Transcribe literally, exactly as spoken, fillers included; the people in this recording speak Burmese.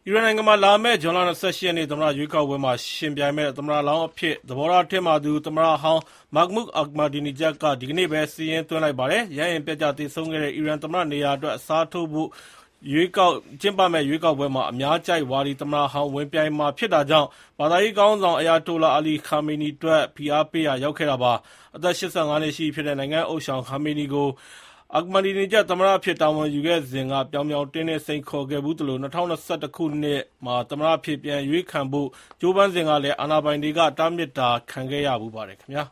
အီရန်နိုင်ငံမှာလာမယ့်ဇွန်လ၂၈ ရက်နေ့သမ္မတရွေးကောက်ပွဲမှာယှဉ်ပြိုင်မယ့်သမ္မတလောင်းအဖြစ်သဘောထားတင်းမာသူသမ္မတဟောင်း Mahmoud Ahmadinejad ကဒီကနေ့ပဲစာရင်းသွင်းလိုက်ပါတယ်။ ရဟတ်ယာဉ်ပျက်ကျသေဆုံးခဲ့တဲ့အီရန်သမ္မတနေရာအတွက်အစားထိုးဖို့ကျင်းပမယ့်ရွေးကောက်ပွဲမှာအများကြိုက်ဝါဒီသမ္မတဟောင်းဝင်ပြိုင်မှာဖြစ်တာကြောင့်ဘာသာရေးခေါင်းဆောင် Ayatollah Ali Khamenei အတွက်ဖိအားပေးရာရောက်ခဲ့တာပါ။ အသက် ၈၅ နှစ်ရှိပြီဖြစ်တဲ့နိုင်ငံ့ဥသျှောင် Khamenei ကို Ahmadinejad သမ္မတအဖြစ်တာဝန်ယူခဲ့စဉ်ကပြောင်ပြောင်တင်းတင်းစိန်ခေါ်ခဲ့ဖူးသလို ၂၀၂၁ ခုနှစ်မှာသမ္မတအဖြစ်ပြန်အရွေးခံဖို့ကြိုးပမ်းစဉ်ကလည်းအာဏာပိုင်တွေကတားမြစ်တာခံခဲ့ရဖူးပါတယ်ခင်ဗျာ